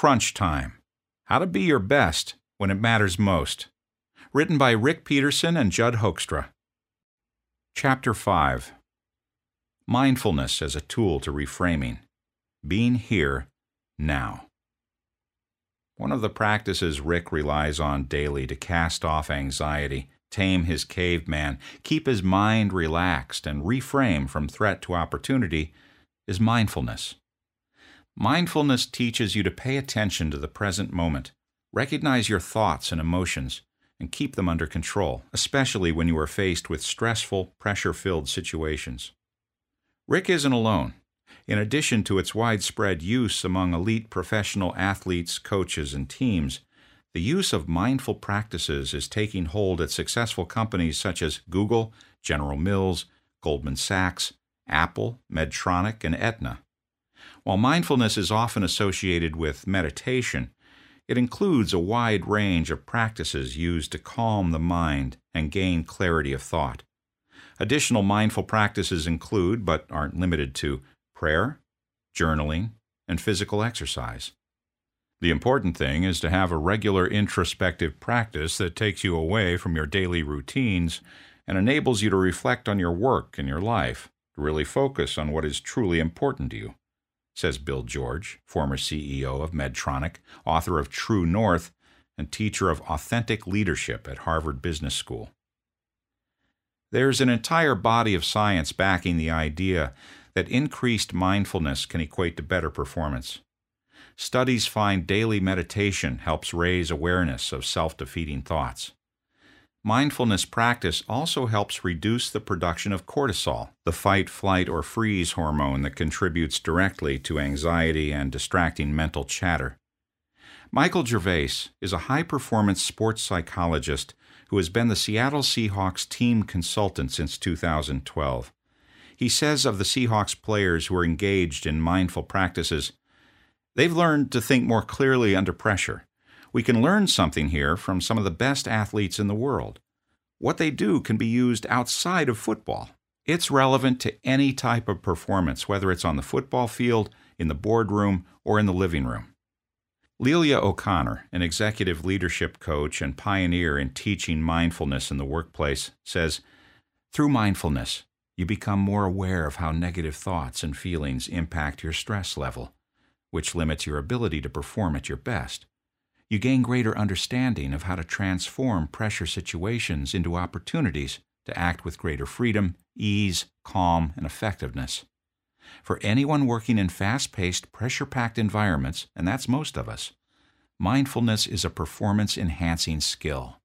Crunch Time: How to Be Your Best When It Matters Most. Written by Rick Peterson and Judd Hoekstra. Chapter 5. Mindfulness as a Tool to Reframing. Being Here, Now. One of the practices Rick relies on daily to cast off anxiety, tame his caveman, keep his mind relaxed, and reframe from threat to opportunity is mindfulness. Mindfulness teaches you to pay attention to the present moment, recognize your thoughts and emotions, and keep them under control, especially when you are faced with stressful, pressure-filled situations. Rick isn't alone. In addition to its widespread use among elite professional athletes, coaches, and teams, the use of mindful practices is taking hold at successful companies such as Google, General Mills, Goldman Sachs, Apple, Medtronic, and Aetna. While mindfulness is often associated with meditation, it includes a wide range of practices used to calm the mind and gain clarity of thought. Additional mindful practices include, but aren't limited to, prayer, journaling, and physical exercise. The important thing is to have a regular introspective practice that takes you away from your daily routines and enables you to reflect on your work and your life, to really focus on what is truly important to you, says Bill George, former CEO of Medtronic, author of True North, and teacher of authentic leadership at Harvard Business School. There's an entire body of science backing the idea that increased mindfulness can equate to better performance. Studies find daily meditation helps raise awareness of self-defeating thoughts. Mindfulness practice also helps reduce the production of cortisol, the fight, flight, or freeze hormone that contributes directly to anxiety and distracting mental chatter. Michael Gervais is a high-performance sports psychologist who has been the Seattle Seahawks team consultant since 2012. He says of the Seahawks players who are engaged in mindful practices, "They've learned to think more clearly under pressure. We can learn something here from some of the best athletes in the world. What they do can be used outside of football. It's relevant to any type of performance, whether it's on the football field, in the boardroom, or in the living room." Lelia O'Connor, an executive leadership coach and pioneer in teaching mindfulness in the workplace, says, "Through mindfulness, you become more aware of how negative thoughts and feelings impact your stress level, which limits your ability to perform at your best. You gain greater understanding of how to transform pressure situations into opportunities to act with greater freedom, ease, calm, and effectiveness. For anyone working in fast-paced, pressure-packed environments, and that's most of us, mindfulness is a performance-enhancing skill."